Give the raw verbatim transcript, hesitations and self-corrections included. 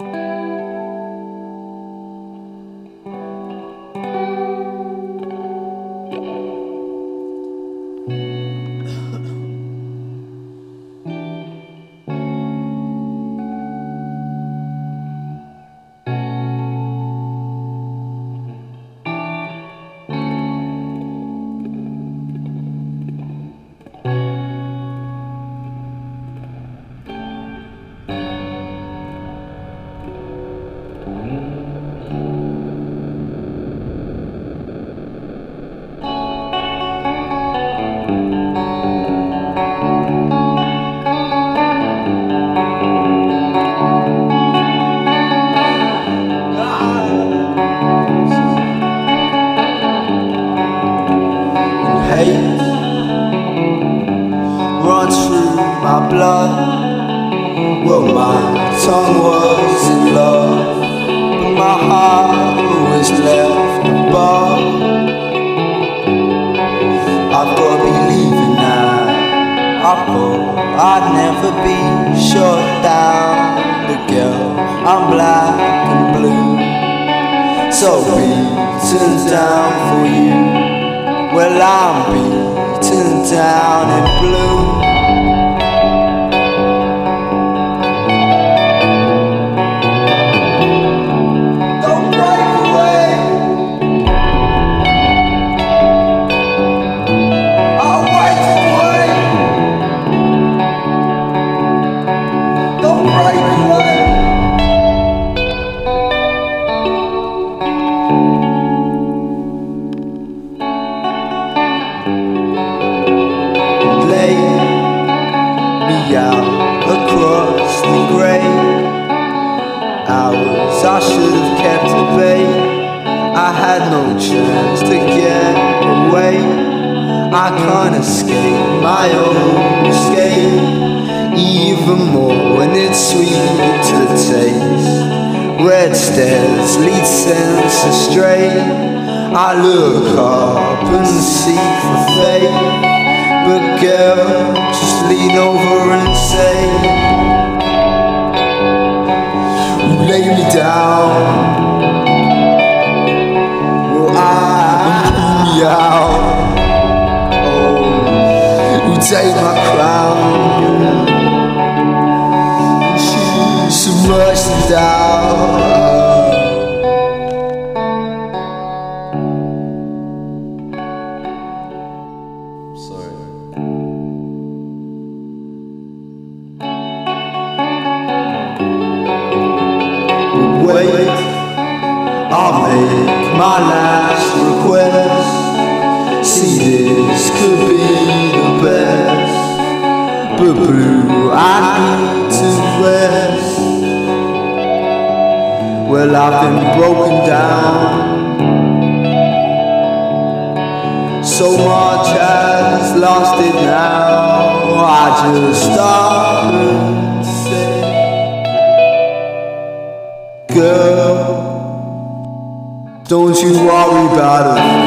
Hate runs through my blood. Well, my tongue was in love, but my heart was left above. I've got to be leaving now. I thought I'd never be shut down, but girl, I'm black and blue, so beaten down for you. Well, I'm beaten down and blue. Don't break away. I'll wait and wait. Don't break away. Out across the grey hours I should have kept at bay. I had no chance to get away. I can't escape my own escape, even more when it's sweet to the taste. Red stairs lead sense astray. I look up and seek for fate, but girl, just lean over and say, lay me down. Well, I pull me out. Oh, you take my crown. Submerge me down. Wait, I'll make my last request. See, this could be the best, but blue, I need to rest. Well, I've been broken down. So much has lost it now. I just stop and say, girl, don't you worry about it.